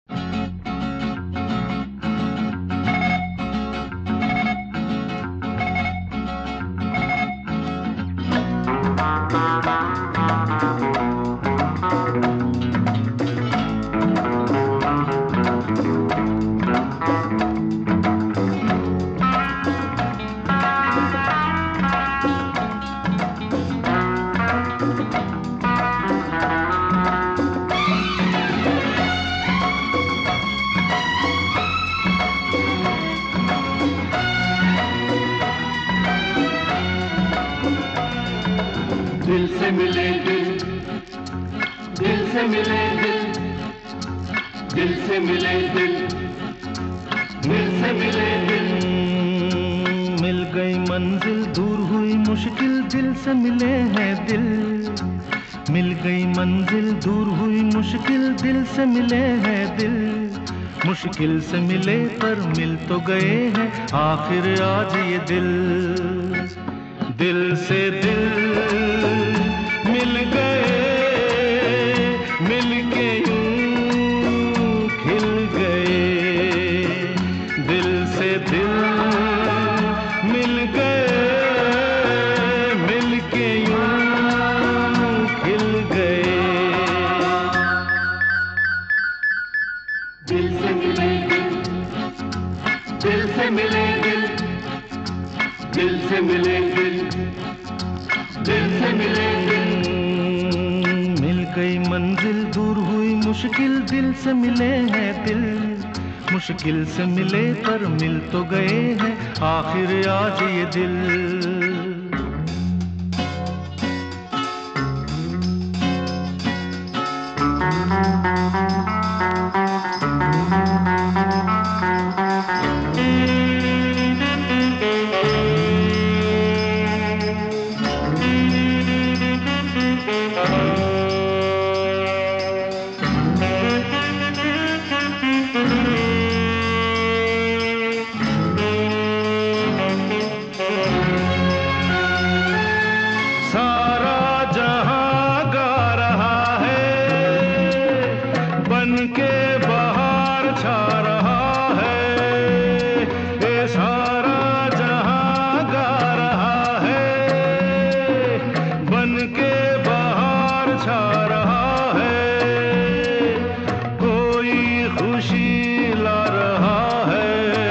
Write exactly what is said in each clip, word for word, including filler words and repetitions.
दिल से मिले दिल, दिल से मिले दिल, दिल से मिले दिल, दिल से मिले दिल। मिल गई मंजिल दूर हुई मुश्किल, दिल से मिले हैं दिल। मिल गई मंजिल दूर हुई मुश्किल, दिल से मिले हैं दिल। मुश्किल से मिले पर मिल तो गए हैं आखिर आज ये दिल। दिल से दिल मिल गए, मिल के यूं खिल गए। दिल से दिल मिल गए, मिल के यूं खिल गए। दिल से मिले दिल, दिल से मिले दिल, दिल से मिले दिल, दिल से मिले दिल। मिल गई मंजिल दूर हुई मुश्किल, दिल से मिले हैं दिल। मुश्किल से मिले पर मिल तो गए हैं आखिर आज ये दिल। के बाहर छा रहा है, ये सारा जहां गा रहा है। बन के बाहर छा रहा है, कोई खुशी ला रहा है।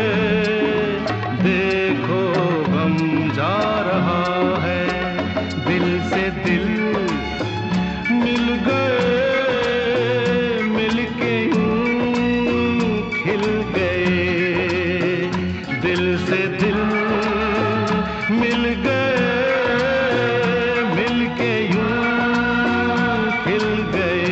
देखो गम जा रहा है, दिल से दिल मिल गए, दिल से दिल मिल गए, मिल के यूं खिल गए।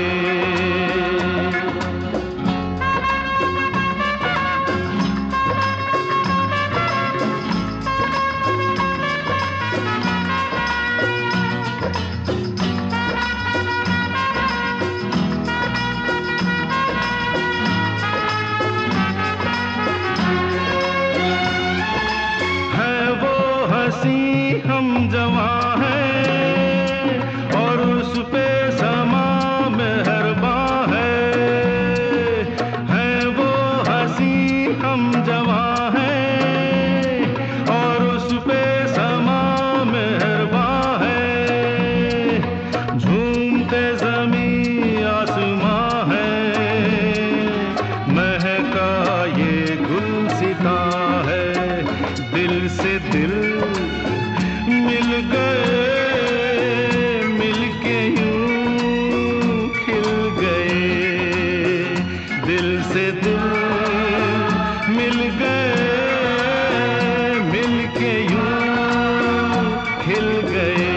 हम जवां हैं और उस पे समा मेहरबान है। है वो हंसी हम जवां हैं और उस पे समा मेहरबान है। झूमते ज़मीं आसमां है, महका ये गुलसिता है। दिल से दिल मिल गए, मिल के यूं खिल गए। दिल से दिल मिल गए, मिल के यूं खिल गए।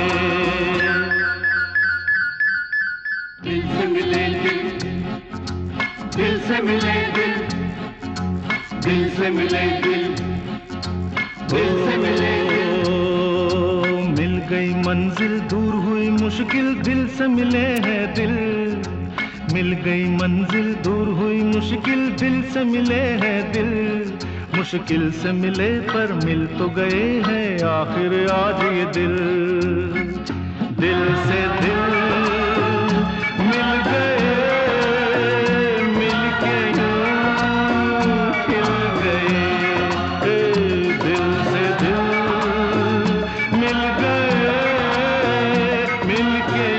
दिल से मिले दिल, दिल से मिले दिल, दिल से मिले दिल, दिल से मिले दिल। मिल गई मंजिल दूर हुई मुश्किल, दिल से मिले हैं दिल। मिल गई मंजिल दूर हुई मुश्किल, दिल से मिले हैं दिल। मुश्किल से मिले पर मिल तो गए हैं आखिर आज ये दिल। दिल से दिल मिल गए, मिल के मिल के